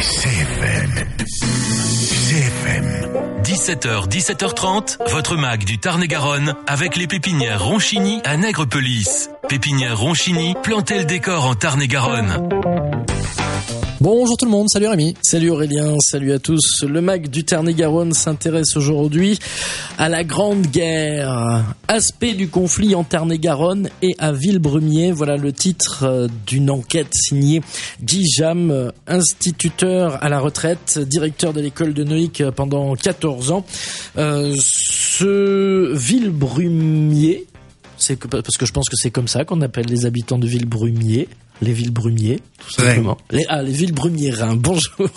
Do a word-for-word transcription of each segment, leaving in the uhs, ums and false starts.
C F M. C F M. dix-sept heures, dix-sept heures trente, votre mag du Tarn-et-Garonne avec les pépinières Ronchini à Nègrepelisse. Pépinières Ronchini, plantez le décor en Tarn-et-Garonne. Bonjour tout le monde, salut Rémi. Salut Aurélien, salut à tous. Le mag du Tarn-et-Garonne s'intéresse aujourd'hui à la Grande Guerre, aspect du conflit en Tarn-et-Garonne et à Villebrumier. Voilà le titre d'une enquête signée Guy Jam, instituteur à la retraite, directeur de l'école de Neuilly pendant quatorze ans. Euh, ce Villebrumier, c'est que, parce que je pense que c'est comme ça qu'on appelle les habitants de Villebrumier. Les Villebrumiers, tout simplement. Les, ah, les Villebrumiérins. Bonjour.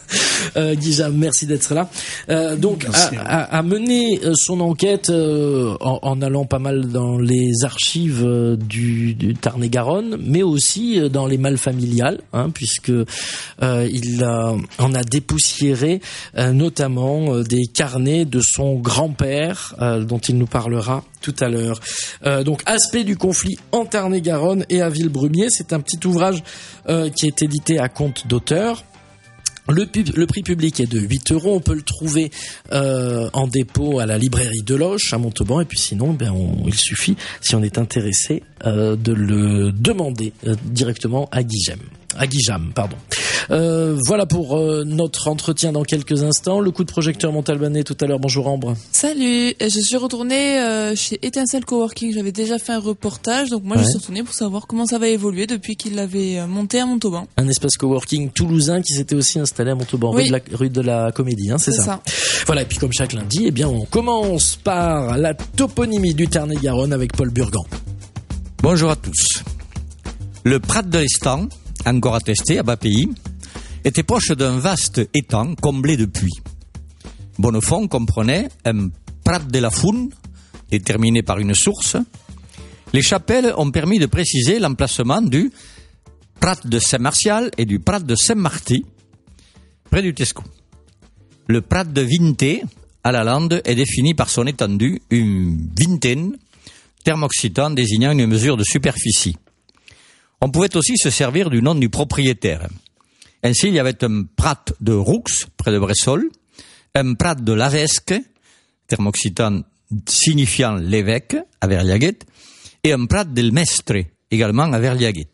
euh, Guy Jam, merci d'être là. Euh, donc, a, a, a mené son enquête euh, en, en allant pas mal dans les archives euh, du, du Tarn-et-Garonne, mais aussi dans les malles familiales, hein, puisque euh, il a, en a dépoussiéré euh, notamment euh, des carnets de son grand-père, euh, dont il nous parlera tout à l'heure. Euh, donc, aspect du conflit en Tarn-et-Garonne et à Villebrumier, c'est un petit ouvrage euh, qui est édité à compte d'auteur. Le, pub, le prix public est de huit euros. On peut le trouver euh, en dépôt à la librairie Deloche à Montauban. Et puis sinon, ben on, il suffit, si on est intéressé, euh, de le demander euh, directement à Guy Jam. À Guy Jam, pardon. Euh, voilà pour euh, notre entretien dans quelques instants. Le coup de projecteur Montalbanais tout à l'heure. Bonjour Ambre. Salut. Je suis retournée euh, chez Étincelle Coworking. J'avais déjà fait un reportage, donc moi ouais. je suis retournée pour savoir comment ça va évoluer depuis qu'il l'avait monté à Montauban. Un espace coworking toulousain qui s'était aussi installé à Montauban, oui. rue, de la, rue de la Comédie, hein, c'est, c'est ça. ça. Voilà. Et puis comme chaque lundi, eh bien on commence par la toponymie du Tarn-et-Garonne avec Paul Burgan. Bonjour à tous. Le Prat de l'Estang, encore attesté à Bas-Pays, était proche d'un vaste étang comblé de puits. Bonnefond comprenait un Prat de la Foune, déterminé par une source. Les chapelles ont permis de préciser l'emplacement du Prat de Saint-Martial et du Prat de Saint-Marty, près du Tescou. Le Prat de Vinté, à la Lande, est défini par son étendue, une vingtaine, terme occitan désignant une mesure de superficie. On pouvait aussi se servir du nom du propriétaire. Ainsi, il y avait un Prat de Roux, près de Bressol, un Prat de Lavesque, terme occitan signifiant l'évêque, à Verliaguet, et un Prat del Mestre, également à Verliaguet.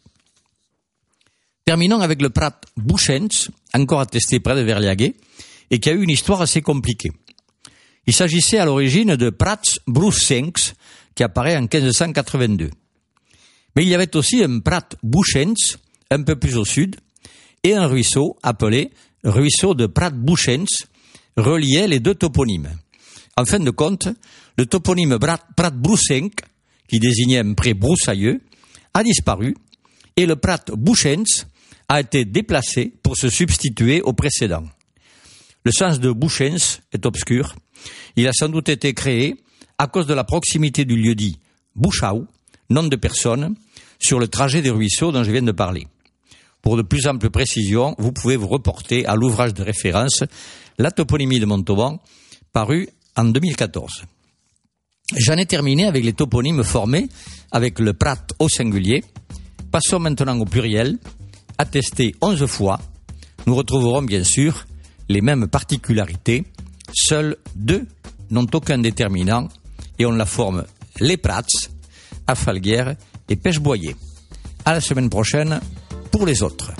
Terminons avec le Prat Bouchens, encore attesté près de Verliaguet, et qui a eu une histoire assez compliquée. Il s'agissait à l'origine de Prats Broussencs, qui apparaît en quinze cent quatre-vingt-deux. Mais il y avait aussi un Prat Bouchens, un peu plus au sud, et un ruisseau appelé ruisseau de Prat Bouchens, reliait les deux toponymes. En fin de compte, le toponyme Prat Broussenc, qui désignait un pré broussailleux, a disparu, et le Prat Bouchens a été déplacé pour se substituer au précédent. Le sens de Bouchens est obscur. Il a sans doute été créé à cause de la proximité du lieu-dit Bouchau, nom de personne, sur le trajet des ruisseaux dont je viens de parler. Pour de plus amples précisions, vous pouvez vous reporter à l'ouvrage de référence La toponymie de Montauban, paru en deux mille quatorze. J'en ai terminé avec les toponymes formés avec le Prat au singulier. Passons maintenant au pluriel. Attesté onze fois, nous retrouverons bien sûr les mêmes particularités. Seuls deux n'ont aucun déterminant et on la forme les Prats, à Falguière et Pêche-Boyer. À la semaine prochaine pour les autres.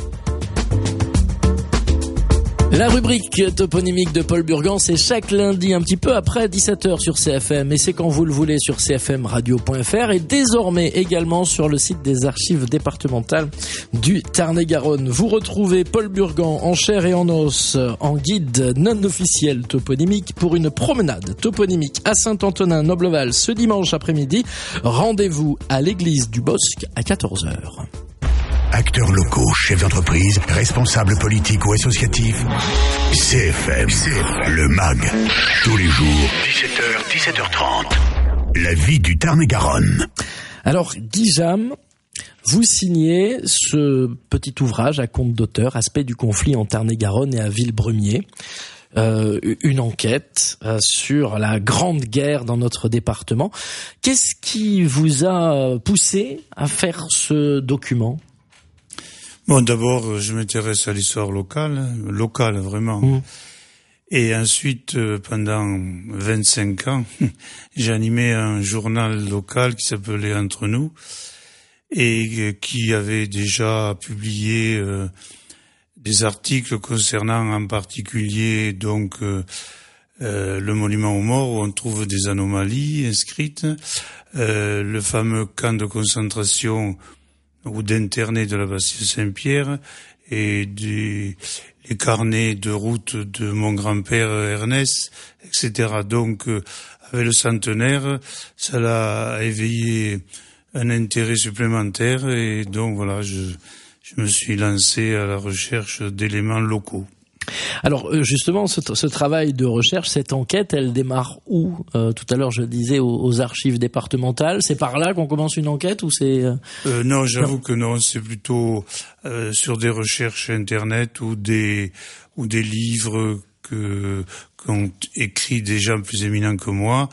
La rubrique toponymique de Paul Burgan, c'est chaque lundi un petit peu après dix-sept heures sur C F M, et c'est quand vous le voulez sur c f m radio point f r et désormais également sur le site des archives départementales du Tarn-et-Garonne. Vous retrouvez Paul Burgan en chair et en os, en guide non officiel toponymique pour une promenade toponymique à Saint-Antonin-Nobleval ce dimanche après-midi. Rendez-vous à l'église du Bosc à quatorze heures. Acteurs locaux, chefs d'entreprise, responsables politiques ou associatifs, C F M, C F M, le M A G, tous les jours, dix-sept heures, dix-sept heures trente, la vie du Tarn-et-Garonne. Alors, Guy Jam, vous signez ce petit ouvrage à compte d'auteur, aspect du conflit en Tarn-et-Garonne et à Villebrumier. Euh, une enquête euh, sur la Grande Guerre dans notre département. Qu'est-ce qui vous a poussé à faire ce document ? Bon, d'abord, je m'intéresse à l'histoire locale, locale vraiment. Mmh. Et ensuite, pendant vingt-cinq ans, j'ai animé un journal local qui s'appelait Entre nous et qui avait déjà publié euh, des articles concernant en particulier donc euh, euh, le monument aux morts où on trouve des anomalies inscrites, euh, le fameux camp de concentration ou d'interné de la Bastille Saint-Pierre et des, les carnets de route de mon grand-père Ernest, et cetera. Donc, euh, avec le centenaire, ça l'a éveillé un intérêt supplémentaire et donc voilà, je, je me suis lancé à la recherche d'éléments locaux. Alors justement, ce, ce travail de recherche, cette enquête, elle démarre où ? euh, Tout à l'heure, je disais aux, aux archives départementales. C'est par là qu'on commence une enquête ou c'est euh... Euh, Non, j'avoue non. que non. C'est plutôt euh, sur des recherches internet ou des ou des livres que qu'ont écrit des gens plus éminents que moi.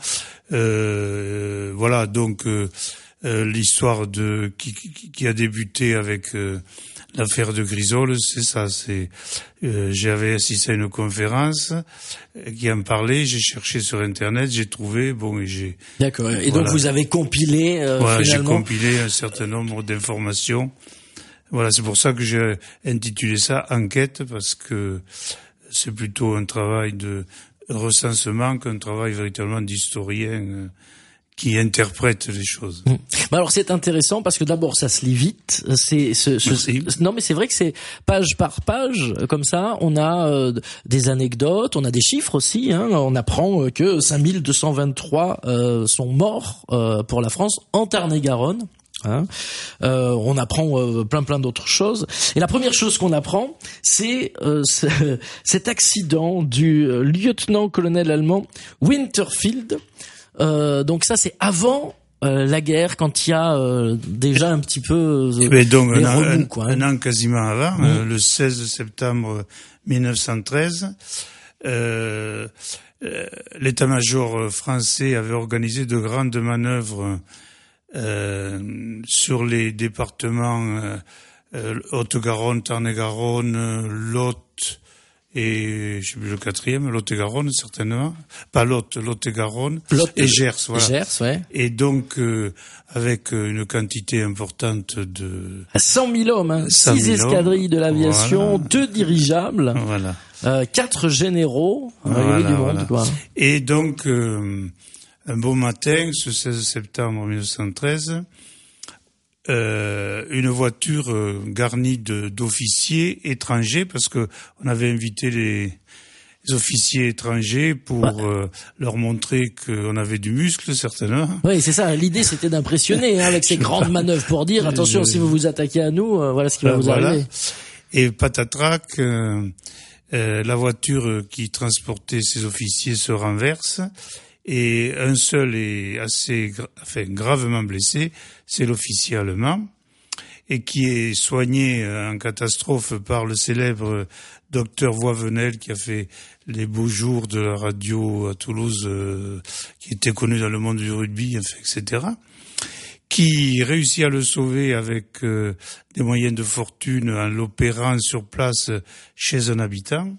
Euh, voilà, donc euh, euh, l'histoire de qui, qui, qui a débuté avec euh, l'affaire de Grisol, c'est ça. C'est euh, j'avais assisté à une conférence qui en parlait. J'ai cherché sur internet, j'ai trouvé. Bon, et j'ai. D'accord. Et voilà. Donc vous avez compilé. Euh, voilà, finalement... j'ai compilé un certain nombre d'informations. Voilà, c'est pour ça que j'ai intitulé ça enquête, parce que c'est plutôt un travail de recensement qu'un travail véritablement d'historien. Euh, qui interprète les choses. Mmh. Bah alors c'est intéressant parce que d'abord ça se lit vite. C'est ce, ce, non mais c'est vrai que c'est page par page comme ça. On a euh, des anecdotes, on a des chiffres aussi. Hein. On apprend que cinq mille deux cent vingt-trois euh, sont morts euh, pour la France en Tarn-et-Garonne. Hein. Euh, on apprend euh, plein plein d'autres choses. Et la première chose qu'on apprend, c'est euh, ce, cet accident du lieutenant-colonel allemand Winterfield. Euh, donc ça c'est avant euh, la guerre, quand il y a euh, déjà un petit peu euh, ben donc, les un, remous, un, quoi, hein. un an quasiment avant, mmh. euh, le seize septembre mille neuf cent treize, euh, euh, l'état-major français avait organisé de grandes manœuvres euh, sur les départements euh, euh, Haute-Garonne, Tarn-et-Garonne, Lot et je sais plus le quatrième, Lot-et-Garonne certainement, pas Lot, Lot-et-Garonne Lot et Gers, voilà. Gers, ouais. Et donc euh, avec une quantité importante de cent mille hommes, hein, six escadrilles de l'aviation, voilà. deux dirigeables, voilà, euh, quatre généraux, voilà, du monde, voilà. quoi. Et donc euh, un beau matin, ce seize septembre mille neuf cent treize. Euh, une voiture euh, garnie de, d'officiers étrangers, parce que on avait invité les, les officiers étrangers pour ouais. euh, leur montrer qu'on avait du muscle, certainement. Oui, c'est ça. L'idée, c'était d'impressionner hein, avec ces grandes manœuvres pour dire attention, je... si vous vous attaquez à nous, euh, voilà ce qui va ben, vous voilà. arriver. Et patatrac, euh, euh, la voiture qui transportait ces officiers se renverse. Et un seul est assez, gra- enfin, gravement blessé, c'est l'officier allemand, et qui est soigné en catastrophe par le célèbre docteur Voivenel, qui a fait les beaux jours de la radio à Toulouse, euh, qui était connu dans le monde du rugby, enfin, et cetera, qui réussit à le sauver avec euh, des moyens de fortune en l'opérant sur place chez un habitant.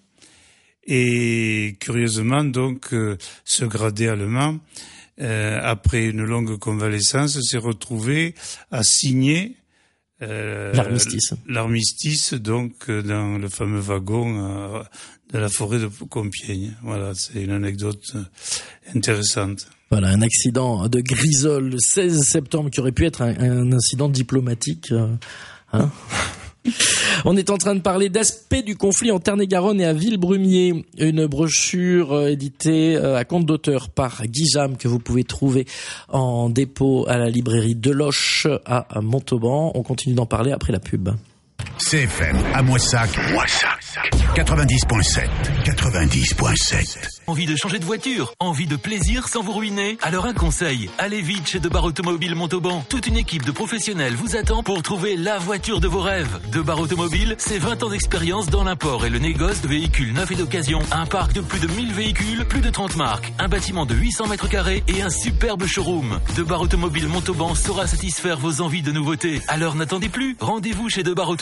Et curieusement, donc, euh, ce gradé allemand, euh, après une longue convalescence, s'est retrouvé à signer euh, l'armistice. L'armistice, donc, dans le fameux wagon euh, de la forêt de Compiègne. Voilà, c'est une anecdote intéressante. Voilà, un accident de Grisol le seize septembre qui aurait pu être un, un incident diplomatique. Euh, hein On est en train de parler d'aspects du conflit en Tarn-et-Garonne et à Villebrumier, une brochure éditée à compte d'auteur par Guy Jam que vous pouvez trouver en dépôt à la librairie Deloche à Montauban. On continue d'en parler après la pub. C F M à Moissac, Moissac, quatre-vingt-dix point sept, quatre-vingt-dix point sept. Envie de changer de voiture? Envie de plaisir sans vous ruiner? Alors un conseil, allez vite chez Debar Automobile Montauban. Toute une équipe de professionnels vous attend pour trouver la voiture de vos rêves. Debar Automobile, c'est vingt ans d'expérience dans l'import et le négoce de véhicules neufs et d'occasion. Un parc de plus de mille véhicules, plus de trente marques, un bâtiment de huit cents mètres carrés et un superbe showroom. Debar Automobile Montauban saura satisfaire vos envies de nouveautés. Alors n'attendez plus, rendez-vous chez Debar Automobile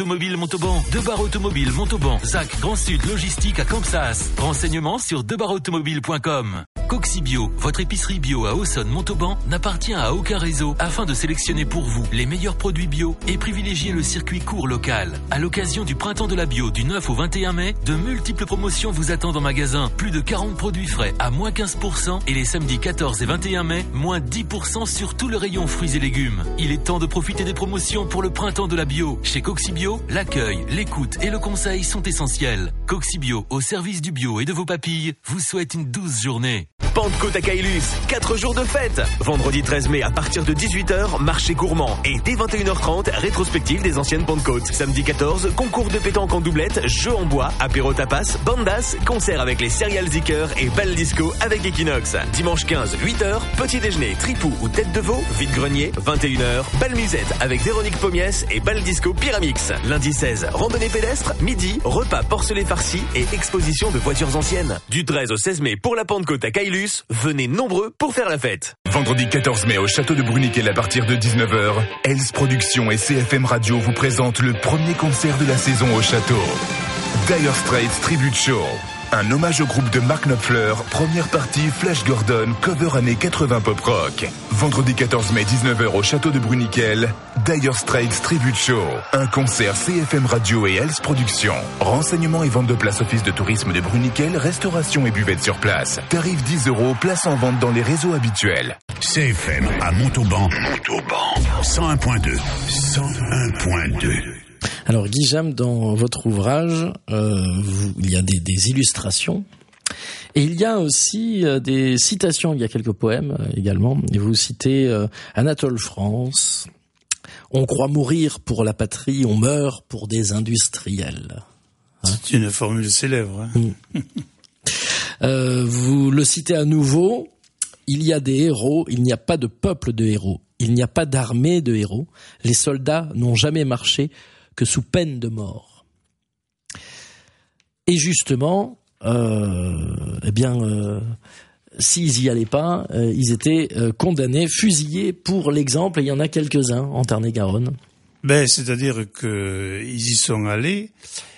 Automobile Montauban. Debar Automobile Montauban. Z A C Grand Sud Logistique à Campsas. Renseignements sur debar automobile point com. Coxibio, votre épicerie bio à Auxonne Montauban, n'appartient à aucun réseau afin de sélectionner pour vous les meilleurs produits bio et privilégier le circuit court local. À l'occasion du printemps de la bio du neuf au vingt et un mai, de multiples promotions vous attendent en magasin. Plus de quarante produits frais à moins quinze pour cent et les samedis quatorze et vingt et un mai, moins dix pour cent sur tout le rayon fruits et légumes. Il est temps de profiter des promotions pour le printemps de la bio. Chez Coxibio, l'accueil, l'écoute et le conseil sont essentiels. Coxibio, au service du bio et de vos papilles, vous souhaite une douce journée. Pentecôte à Caylus, quatre jours de fête. Vendredi treize mai à partir de dix-huit heures, marché gourmand. Et dès vingt et une heures trente, rétrospective des anciennes Pentecôtes. Samedi quatorze, concours de pétanque en doublette, jeux en bois, apéro tapas, bandas, concert avec les Serial Zicker et bal disco avec Equinox. Dimanche quinze, huit heures, petit déjeuner, tripou ou tête de veau, vide-grenier, vingt et une heures, bal musette avec Véronique Pommiès et bal disco Pyramix. Lundi seize, randonnée pédestre, midi, repas porcelet farci et exposition de voitures anciennes. Du treize au seize mai pour la Pentecôte à Caylus, venez nombreux pour faire la fête. Vendredi quatorze mai au château de Bruniquel à partir de dix-neuf heures, Else Productions et C F M Radio vous présentent le premier concert de la saison au château. Dire Straits Tribute Show. Un hommage au groupe de Mark Knopfler, première partie Flash Gordon, cover années quatre-vingts pop rock. Vendredi quatorze mai dix-neuf heures au château de Bruniquel, Dire Straits Tribute Show. Un concert C F M Radio et Else Productions. Renseignements et vente de places office de tourisme de Bruniquel, restauration et buvette sur place. Tarif dix euros, place en vente dans les réseaux habituels. C F M à Montauban, Montauban, cent un point deux, cent un point deux. Alors Guy Jam, dans votre ouvrage, euh, vous, il y a des, des illustrations et il y a aussi euh, des citations. Il y a quelques poèmes euh, également. Et vous citez euh, Anatole France. On croit mourir pour la patrie, on meurt pour des industriels. Hein? C'est une formule célèbre. Hein. Mmh. euh, vous le citez à nouveau. Il y a des héros, il n'y a pas de peuple de héros. Il n'y a pas d'armée de héros. Les soldats n'ont jamais marché que sous peine de mort. Et justement, euh, eh bien, euh, s'ils y allaient pas, euh, ils étaient euh, condamnés, fusillés pour l'exemple. Et il y en a quelques-uns en Tarn-et-Garonne. Ben, c'est-à-dire que ils y sont allés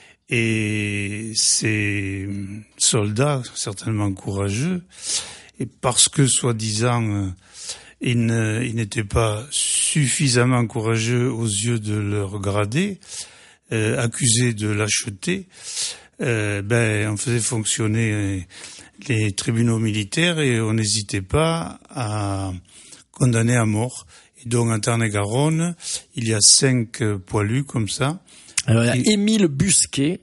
et ces soldats, certainement courageux, et parce que soi-disant ils, ne, ils n'étaient pas suffisamment courageux aux yeux de leur gradé, euh, accusés de lâcheté, euh, ben on faisait fonctionner les tribunaux militaires et on n'hésitait pas à condamner à mort. Et donc en Tarn-et-Garonne, il y a cinq poilus comme ça. Alors il y a et... Émile Busquet,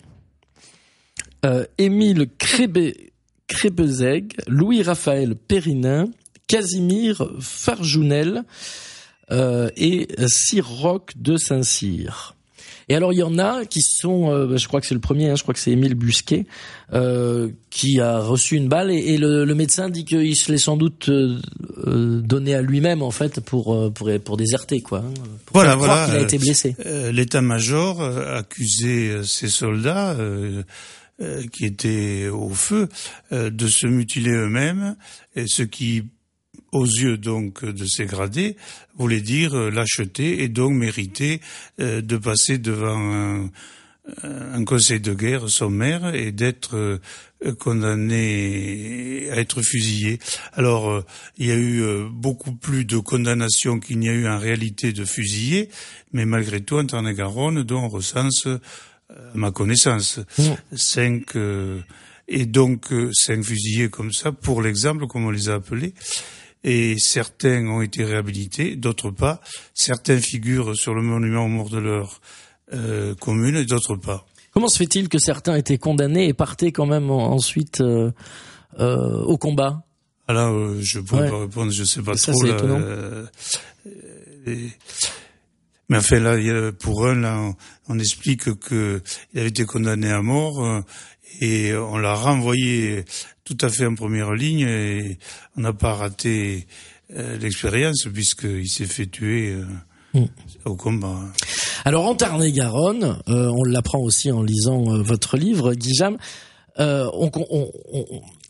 euh, Émile Crébé, Crébezeg, Louis-Raphaël Périnin, Casimir Farjounel euh, et Sirroc de Saint-Cyr. Et alors il y en a qui sont, euh, je crois que c'est le premier, hein, je crois que c'est Émile Busquet, euh, qui a reçu une balle et, et le, le médecin dit qu'il se l'est sans doute euh, euh, donné à lui-même en fait pour pour pour déserter quoi. Hein, pour voilà, faire voilà. Croire qu'il a été blessé. Euh, l'état-major accusait ces soldats euh, euh, qui étaient au feu euh, de se mutiler eux-mêmes, et ce qui aux yeux donc de ces gradés, voulait dire euh, lâcheté et donc mériter euh, de passer devant un, un conseil de guerre sommaire et d'être euh, condamné à être fusillé. Alors, euh, il y a eu euh, beaucoup plus de condamnations qu'il n'y a eu en réalité de fusillés, mais malgré tout, en Tarn-et-Garonne, dont on recense, euh, à ma connaissance, mmh. cinq... Euh, et donc, euh, cinq fusillés comme ça, pour l'exemple, comme on les a appelés. Et certains ont été réhabilités, d'autres pas. Certains figurent sur le monument aux morts de leur euh, commune et d'autres pas. Comment se fait-il que certains étaient condamnés et partaient quand même ensuite euh, euh, au combat ? Alors, euh, je pourrais ouais. pas répondre, je sais pas ça, trop. C'est là, étonnant. Euh, et, mais enfin là, il y a, pour un, là, on, on explique que il avait été condamné à mort. Euh, Et on l'a renvoyé tout à fait en première ligne et on n'a pas raté euh, l'expérience puisqu'il s'est fait tuer euh, mmh. au combat. Alors en Tarn-et-Garonne, euh, on l'apprend aussi en lisant euh, votre livre, Guy Jam, euh, on, on, on,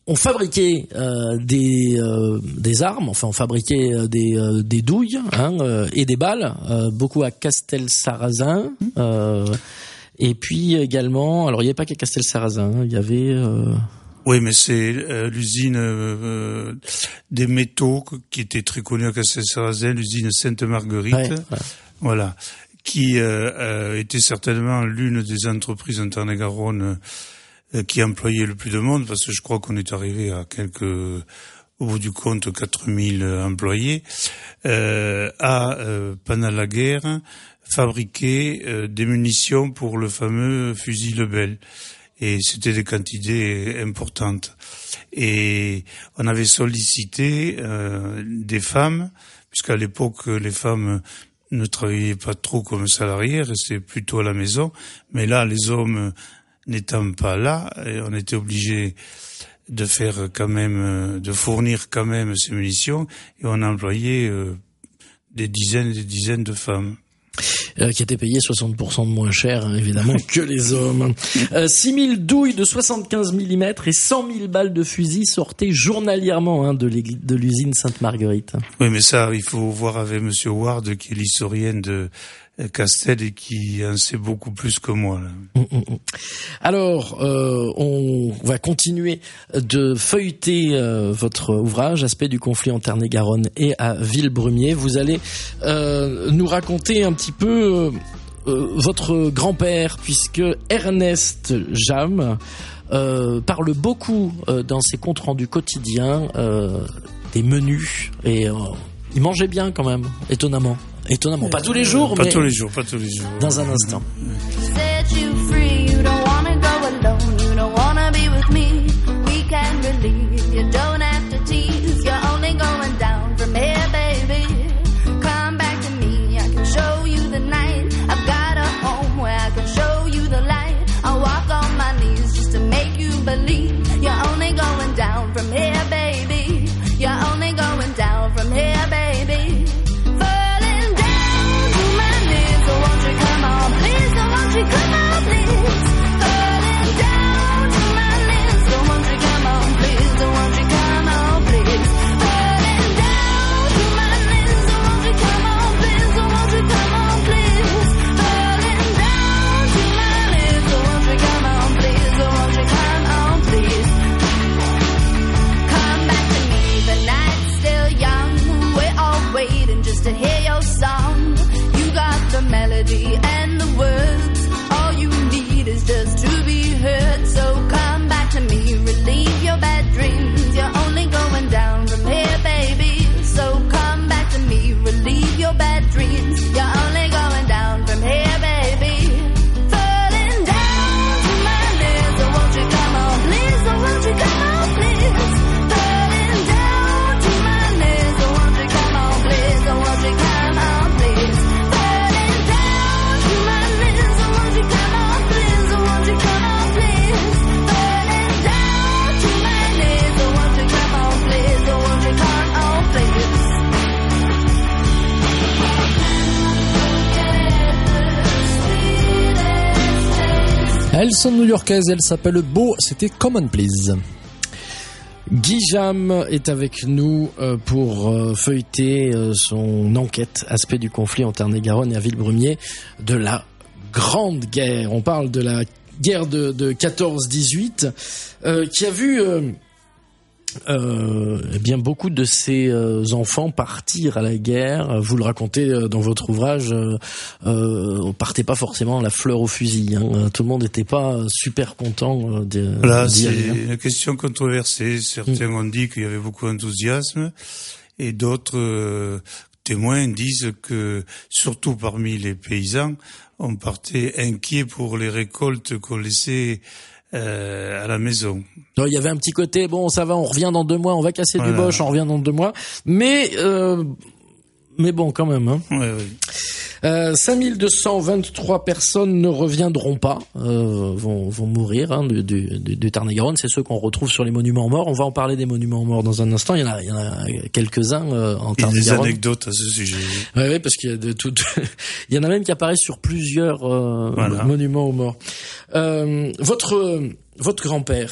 on fabriquait euh, des euh, des armes, enfin on fabriquait euh, des euh, des douilles hein, euh, et des balles, euh, beaucoup à Castelsarrasin. Euh, et puis également, alors il n'y avait pas qu'à Castelsarrasin, hein, il y avait. Euh... Oui, mais c'est euh, l'usine euh, des métaux qui était très connue à Castelsarrasin, l'usine Sainte-Marguerite, ouais, ouais. voilà, qui euh, euh, était certainement l'une des entreprises en Tarn-et-Garonne euh, qui employait le plus de monde, parce que je crois qu'on est arrivé à quelques, au bout du compte, quatre mille employés, euh, à, euh, pendant la guerre, fabriquer euh, des munitions pour le fameux fusil Lebel. Et c'était des quantités importantes. Et on avait sollicité euh, des femmes, puisqu'à l'époque, les femmes ne travaillaient pas trop comme salariés, restaient plutôt à la maison. Mais là, les hommes n'étant pas là, on était obligé de faire quand même, de fournir quand même ces munitions. Et on a employé euh, des dizaines et des dizaines de femmes. Euh, qui étaient payés soixante pour cent de moins cher, hein, évidemment, que les hommes. Euh, six mille douilles de soixante-quinze millimètres et cent mille balles de fusil sortaient journalièrement hein, de, de l'usine Sainte-Marguerite. Oui, mais ça, il faut voir avec Monsieur Ward, qui est l'historienne de Castel et qui en sait beaucoup plus que moi. Là. Mmh, mmh. Alors, euh, on va continuer de feuilleter euh, votre ouvrage, Aspect du conflit en Tarn-et-Garonne et à Villebrumier. Vous allez euh, nous raconter un petit peu euh, votre grand-père, puisque Ernest Jam euh, parle beaucoup euh, dans ses comptes rendus quotidiens euh, des menus et euh, il mangeait bien quand même, étonnamment. Étonnamment, pas tous les jours, pas mais tous les jours, pas tous les jours. Dans un instant. Elles sont new-yorkaises, elles s'appellent Beau, c'était Common Please. Guy Jam est avec nous pour feuilleter son enquête, Aspect du conflit en Tarn-et-Garonne et à Villebrumier, de la Grande Guerre. On parle de la guerre de, de quatorze dix-huit, euh, qui a vu euh, euh, eh bien beaucoup de ces euh, enfants partir à la guerre. Vous le racontez euh, dans votre ouvrage, euh, euh, on partait pas forcément la fleur au fusil. Hein. Tout le monde n'était pas super content de, voilà, d'y c'est aller. une question controversée. Certains mmh. ont dit qu'il y avait beaucoup d'enthousiasme et d'autres euh, témoins disent que, surtout parmi les paysans, on partait inquiet pour les récoltes qu'on laissait Euh, à la maison. Il y avait un petit côté, bon, ça va, on revient dans deux mois, on va casser voilà. du boche, on revient dans deux mois. Mais, euh, mais bon, quand même. Hein. Ouais, oui. Euh, cinq mille deux cent vingt-trois personnes ne reviendront pas, euh, vont, vont mourir hein, du, du, du Tarn-et-Garonne. C'est ceux qu'on retrouve sur les monuments morts. On va en parler des monuments morts dans un instant. Il y en a, il y en a quelques-uns euh, en Tarn-et-Garonne. Il y a des anecdotes à ce sujet. Oui, ouais, parce qu'il y a de tout. Il y en a même qui apparaissent sur plusieurs euh, voilà. monuments aux morts. Euh, votre votre grand-père,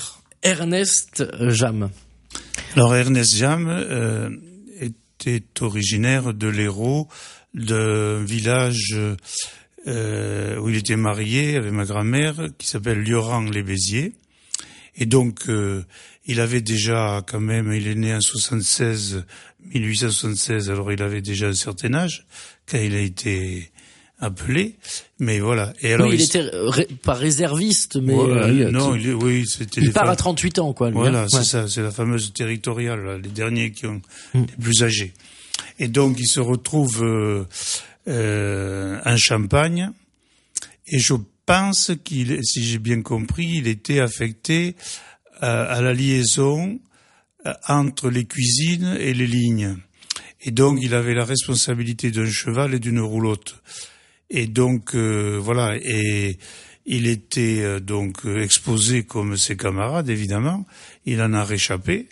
Ernest Jam. Alors Ernest Jam euh, était originaire de l'Hérault, d'un village euh, où il était marié avec ma grand-mère, qui s'appelle Lioran-les-Béziers. Et donc, euh, il avait déjà quand même, il est né en soixante-seize, mille huit cent soixante-seize, alors il avait déjà un certain âge quand il a été appelé, mais voilà. Et alors, oui, il, il était ré, pas réserviste, mais voilà, euh, non, qui, il est, oui, c'était. Il part femmes. À trente-huit ans, quoi. Lui, voilà, hein. c'est ouais. ça, c'est la fameuse territoriale, là, les derniers qui ont mm. les plus âgés. Et donc, il se retrouve euh, euh, en Champagne, et je pense qu'il, si j'ai bien compris, il était affecté à, à la liaison entre les cuisines et les lignes. Et donc, il avait la responsabilité d'un cheval et d'une roulotte. Et donc, euh, voilà, et il était euh, donc exposé comme ses camarades, évidemment. Il en a réchappé.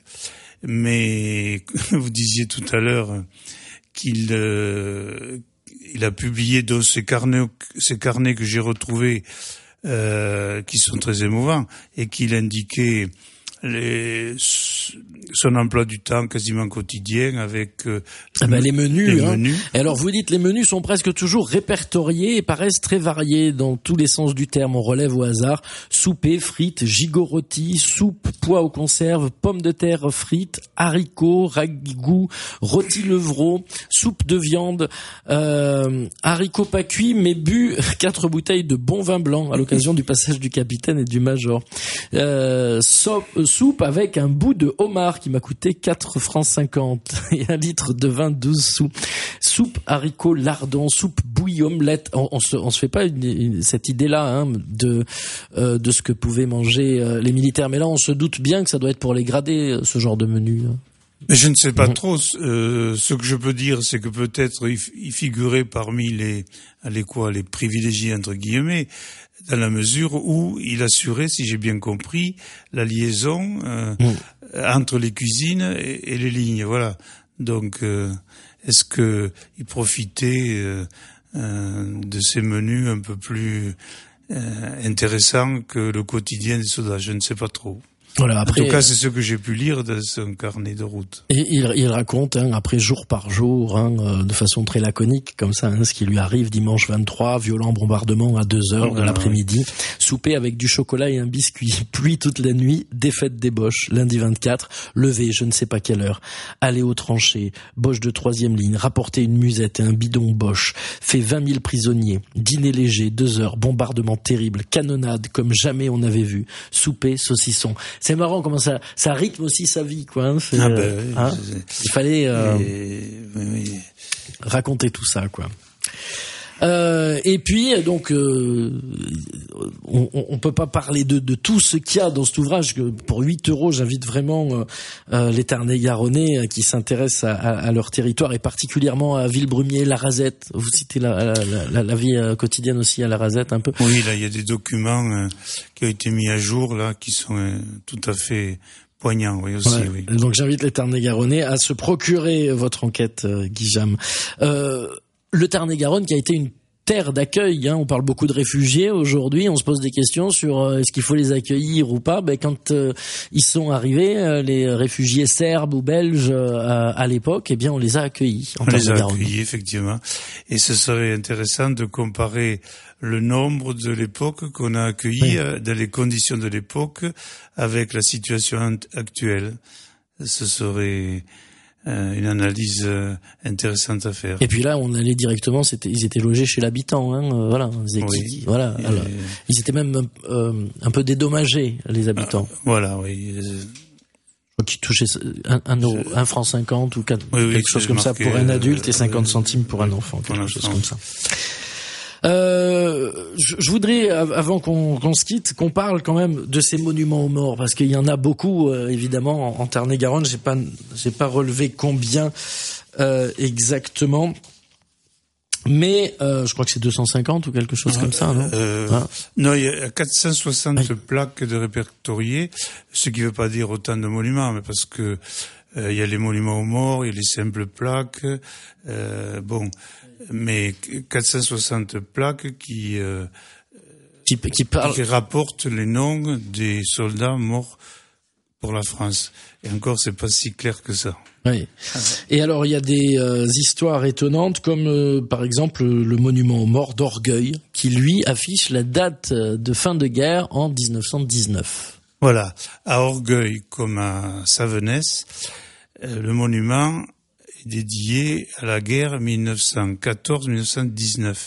Mais, vous disiez tout à l'heure qu'il euh, il a publié dans ces carnets, ces carnets que j'ai retrouvés, euh, qui sont très émouvants, et qu'il indiquait les, son emploi du temps quasiment quotidien avec euh, ah ben les menus. Les hein. menus. Et alors vous dites les menus sont presque toujours répertoriés et paraissent très variés dans tous les sens du terme. On relève au hasard souper, frites, gigot rôti, soupe, pois aux conserves, pommes de terre frites, haricots, ragoût, rôti levreau, soupe de viande, euh, haricots pas cuits mais bu quatre bouteilles de bon vin blanc à l'occasion du passage du capitaine et du major. Euh, soupe, soupe avec un bout de homard qui m'a coûté quatre francs cinquante et un litre de vin douze sous. Soupe, haricots, lardons, soupe, bouillie, omelette. On, on se, on se fait pas une, une, cette idée-là hein, de euh, de ce que pouvaient manger euh, les militaires. Mais là, on se doute bien que ça doit être pour les gradés, ce genre de menu. Hein. Mais je ne sais pas mmh. trop. Euh, ce que je peux dire, c'est que peut-être il, il figurait parmi les, les quoi, les privilégiés entre guillemets, dans la mesure où il assurait, si j'ai bien compris, la liaison euh, mmh. entre les cuisines et, et les lignes. Voilà. Donc, euh, est-ce que il profitait euh, euh, de ces menus un peu plus euh, intéressants que le quotidien des soldats? Je ne sais pas trop. Voilà, après, en tout cas, c'est ce que j'ai pu lire dans son carnet de route. Et il, il raconte, hein, après jour par jour, hein, euh, de façon très laconique, comme ça, hein, ce qui lui arrive dimanche vingt-trois, violent bombardement à deux heures de ah, l'après-midi, ouais. Souper avec du chocolat et un biscuit, pluie toute la nuit, défaite des Boches, lundi vingt-quatre, lever je ne sais pas quelle heure, aller aux tranchées, Boche de troisième ligne, rapporter une musette et un bidon Boche, fait vingt mille prisonniers, dîner léger, deux heures, bombardement terrible, canonnade comme jamais on avait vu, souper, saucisson. C'est marrant comment ça, ça rythme aussi sa vie, quoi. Hein, ah ben, oui, hein il fallait euh, et, oui, oui. raconter tout ça, quoi. Euh, et puis donc euh, on, on peut pas parler de, de tout ce qu'il y a dans cet ouvrage. Que pour huit euros, j'invite vraiment euh, euh, les Tarn-et-Garonnais euh, qui s'intéressent à, à, à leur territoire et particulièrement à Villebrumier, la Rasette. Vous citez la, la, la, la vie euh, quotidienne aussi à la Rasette un peu. Oui, là il y a des documents euh, qui ont été mis à jour là, qui sont euh, tout à fait poignants, oui aussi. Ouais. Oui. Donc j'invite les Tarn-et-Garonnais à se procurer votre enquête, euh, Guy Jam. Euh, Le Tarn-et-Garonne qui a été une terre d'accueil, hein. On parle beaucoup de réfugiés aujourd'hui, on se pose des questions sur euh, est-ce qu'il faut les accueillir ou pas. Ben, quand euh, ils sont arrivés, euh, les réfugiés serbes ou belges euh, à, à l'époque, eh bien on les a accueillis. En on les a accueillis effectivement, et ce serait intéressant de comparer le nombre de l'époque qu'on a accueilli, oui. euh, dans les conditions de l'époque, avec la situation actuelle. Ce serait Euh, une analyse euh, intéressante à faire. Et puis là, on allait directement, c'était, ils étaient logés chez l'habitant, hein, euh, voilà, ils étaient, oui. voilà, Et... alors, ils étaient même euh, un peu dédommagés, les habitants. Ah, voilà, oui. Qui touchaient un, un euro, Je... un franc cinquante ou quatre, oui, oui, quelque chose comme ça pour un adulte et cinquante euh, centimes pour un enfant, quelque pour chose comme ça. Euh, je, je voudrais, avant qu'on, qu'on se quitte, qu'on parle quand même de ces monuments aux morts, parce qu'il y en a beaucoup, euh, évidemment, en, en Tarn-et-Garonne. J'ai pas, j'ai pas relevé combien euh, exactement, mais euh, je crois que c'est deux cent cinquante ou quelque chose ah, comme ça, non euh, hein Non, il y a quatre cent soixante Aïe. plaques de répertoriées, ce qui veut pas dire autant de monuments, mais parce que euh, il y a les monuments aux morts, il y a les simples plaques, euh, bon. Mais quatre cent soixante plaques qui, euh, qui, qui, parle... qui rapportent les noms des soldats morts pour la France. Et encore, c'est pas si clair que ça. Oui. Et alors, il y a des euh, histoires étonnantes, comme euh, par exemple le monument aux morts d'Orgueil, qui lui affiche la date de fin de guerre en dix-neuf cent dix-neuf. Voilà, à Orgueil comme à Savenès, euh, le monument est dédié à la guerre dix-neuf cent quatorze dix-neuf cent dix-neuf.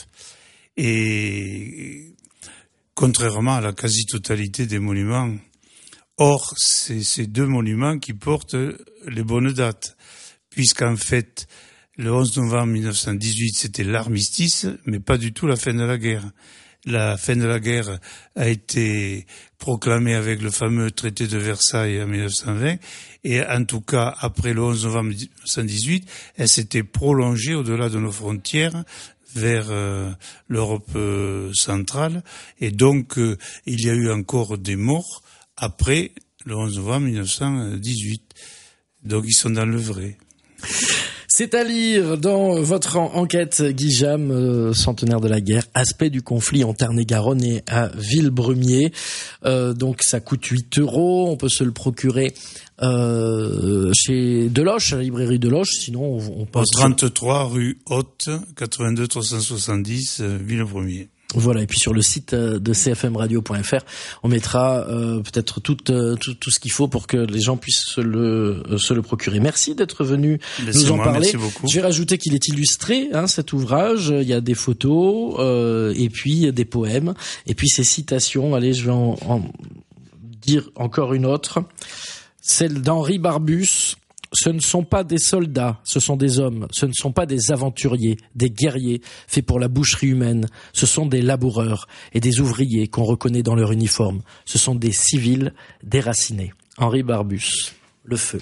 Et contrairement à la quasi-totalité des monuments, or, c'est ces deux monuments qui portent les bonnes dates, puisqu'en fait, le onze novembre dix-neuf cent dix-huit, c'était l'armistice, mais pas du tout la fin de la guerre. La fin de la guerre a été proclamée avec le fameux traité de Versailles en dix-neuf cent vingt, et en tout cas, après le onze novembre dix-neuf cent dix-huit, elle s'était prolongée au-delà de nos frontières, vers euh, l'Europe euh, centrale, et donc euh, il y a eu encore des morts après le onze novembre dix-neuf cent dix-huit. Donc ils sont dans le vrai. C'est à lire dans votre enquête, Guy Jam, euh, centenaire de la guerre, aspect du conflit en Tarn-et-Garonne et à Villebrumier. Euh, donc ça coûte huit euros, on peut se le procurer euh, chez Deloche, à la librairie Deloche, sinon on, on passe... trente-trois rue Haute, quatre-vingt-deux trois cent soixante-dix, euh, Villebrumier. Voilà, et puis sur le site de c f m radio point f r, on mettra euh, peut-être tout, euh, tout tout ce qu'il faut pour que les gens puissent se le euh, se le procurer. Merci d'être venu Laissez nous en moi, parler. Merci beaucoup. Je vais rajouter qu'il est illustré, hein, cet ouvrage. Il y a des photos euh, et puis des poèmes et puis ces citations. Allez, je vais en, en dire encore une autre, celle d'Henri Barbus. Ce ne sont pas des soldats, ce sont des hommes, ce ne sont pas des aventuriers, des guerriers faits pour la boucherie humaine, ce sont des laboureurs et des ouvriers qu'on reconnaît dans leur uniforme, ce sont des civils déracinés. Henri Barbus, le feu.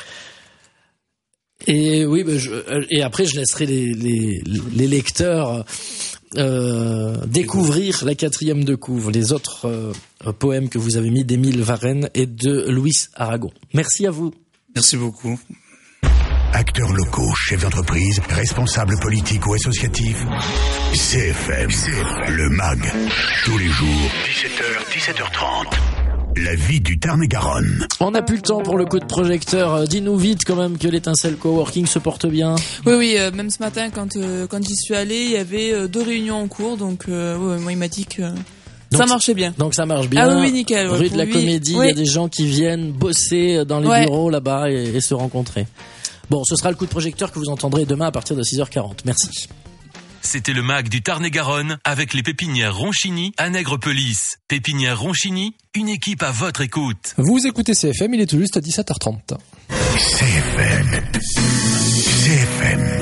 Et oui, ben je, et après je laisserai les, les, les lecteurs euh, découvrir la quatrième de couvre, les autres euh, poèmes que vous avez mis d'Émile Varenne et de Louis Aragon. Merci à vous. Merci beaucoup. Acteurs locaux, chefs d'entreprise, responsables politiques ou associatifs, C F M, C F M, le M A G, tous les jours, dix-sept heures, dix-sept heures trente. La vie du Tarn-et-Garonne. On n'a plus le temps pour le coup de projecteur. Dis-nous vite quand même que l'étincelle coworking se porte bien. Oui, oui, euh, même ce matin quand euh, quand j'y suis allée, il y avait euh, deux réunions en cours, donc euh, ouais, moi il m'a dit que... Donc, ça marchait bien. Donc ça marche bien. Ah oui, nickel. Ouais, Rue de la lui, Comédie, oui. Il y a des gens qui viennent bosser dans les ouais. bureaux là-bas et, et se rencontrer. Bon, ce sera le coup de projecteur que vous entendrez demain à partir de six heures quarante. Merci. C'était le M A G du Tarn-et-Garonne avec les pépinières Ronchini à Nègrepelisse. Pépinières Ronchini, une équipe à votre écoute. Vous écoutez C F M, il est tout juste à dix-sept heures trente. C F M. C F M.